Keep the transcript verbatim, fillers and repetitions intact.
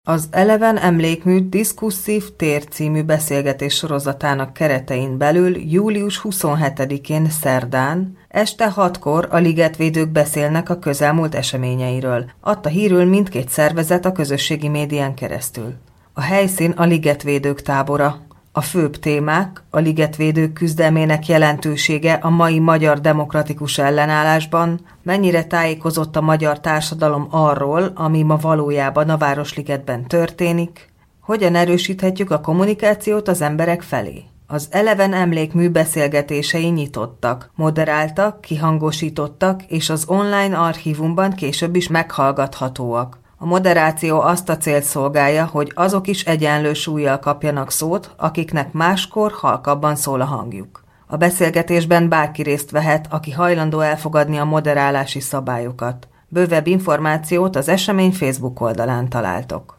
Az Eleven emlékmű Diskusszív tér című beszélgetés sorozatának keretein belül július huszonhetedikén szerdán este hatkor a ligetvédők beszélnek a közelmúlt eseményeiről, adta hírül mindkét szervezet a közösségi médián keresztül. A helyszín a ligetvédők tábora. A főbb témák a ligetvédők küzdelmének jelentősége a mai magyar demokratikus ellenállásban, mennyire tájékozott a magyar társadalom arról, ami ma valójában a Városligetben történik, hogyan erősíthetjük a kommunikációt az emberek felé. Az Eleven emlékmű beszélgetései nyitottak, moderáltak, kihangosítottak, és az online archívumban később is meghallgathatóak. A moderáció azt a célt szolgálja, hogy azok is egyenlő súllyal kapjanak szót, akiknek máskor halkabban szól a hangjuk. A beszélgetésben bárki részt vehet, aki hajlandó elfogadni a moderálási szabályokat. Bővebb információt az esemény Facebook oldalán találtok.